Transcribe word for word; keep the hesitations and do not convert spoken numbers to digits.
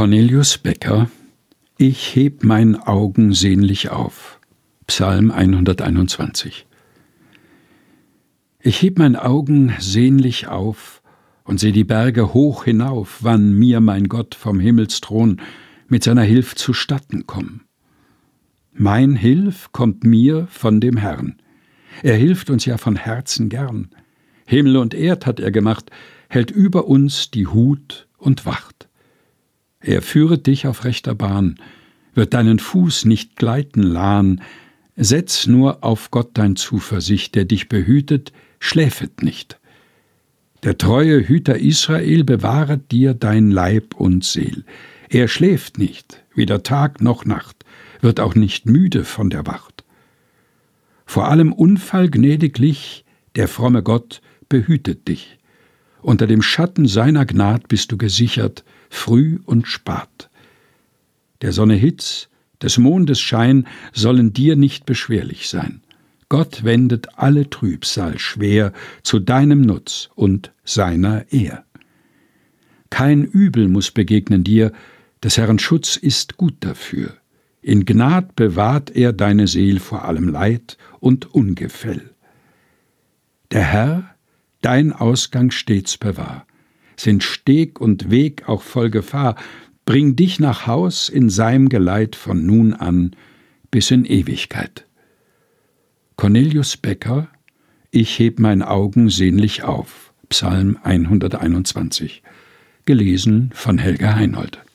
Cornelius Becker: Ich heb mein Augen sehnlich auf. Psalm hunderteinundzwanzig. Ich heb mein Augen sehnlich auf und seh die Berge hoch hinauf, wann mir mein Gott vom Himmelsthron mit seiner Hilf zustatten komm. Mein Hilf kommt mir von dem Herrn. Er hilft uns ja von Herzen gern. Himmel und Erd hat er gemacht, hält über uns die Hut und wacht. Er führet dich auf rechter Bahn, wird deinen Fuß nicht gleiten lahn. Setz nur auf Gott dein Zuversicht, der dich behütet, schläfet nicht. Der treue Hüter Israel bewahret dir dein Leib und Seel. Er schläft nicht, weder Tag noch Nacht, wird auch nicht müde von der Wacht. Vor allem Unfall gnädiglich, der fromme Gott behütet dich. Unter dem Schatten seiner Gnad bist du gesichert, früh und spat. Der Sonne Hitz, des Mondes Schein sollen dir nicht beschwerlich sein. Gott wendet alle Trübsal schwer zu deinem Nutz und seiner Ehr. Kein Übel muß begegnen dir, des Herrn Schutz ist gut dafür. In Gnad bewahrt er deine Seel vor allem Leid und Ungefäll. Der Herr, dein Ausgang stets bewahr, sind Steg und Weg auch voll Gefahr, bring dich nach Haus in seinem Geleit von nun an bis in Ewigkeit. Cornelius Becker: Ich heb mein Augen sehnlich auf. Psalm hunderteinundzwanzig. Gelesen von Helga Heinold.